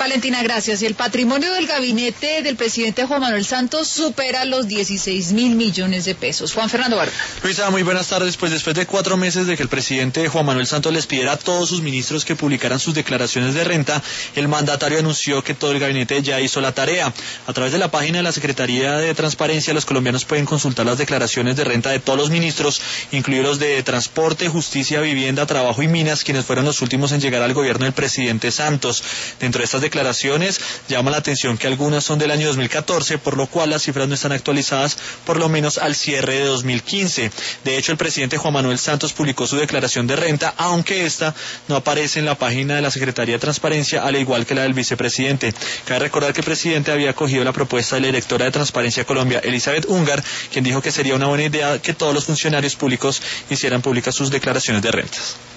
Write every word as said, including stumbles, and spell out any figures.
Valentina, gracias. El patrimonio del gabinete del presidente Juan Manuel Santos supera los dieciséis mil millones de pesos. Juan Fernando Vargas. Luisa, muy buenas tardes. Pues después de cuatro meses de que el presidente Juan Manuel Santos les pidiera a todos sus ministros que publicaran sus declaraciones de renta, el mandatario anunció que todo el gabinete ya hizo la tarea. A través de la página de la Secretaría de Transparencia, los colombianos pueden consultar las declaraciones de renta de todos los ministros, incluidos los de Transporte, Justicia, Vivienda, Trabajo y Minas, quienes fueron los últimos en llegar al gobierno del presidente Santos. Dentro de estas declaraciones llama la atención que algunas son del año dos mil catorce, por lo cual las cifras no están actualizadas por lo menos al cierre de dos mil quince. De hecho, el presidente Juan Manuel Santos publicó su declaración de renta, aunque esta no aparece en la página de la Secretaría de Transparencia, al igual que la del vicepresidente. Cabe recordar que el presidente había acogido la propuesta de la directora de Transparencia Colombia, Elizabeth Ungar, quien dijo que sería una buena idea que todos los funcionarios públicos hicieran públicas sus declaraciones de rentas.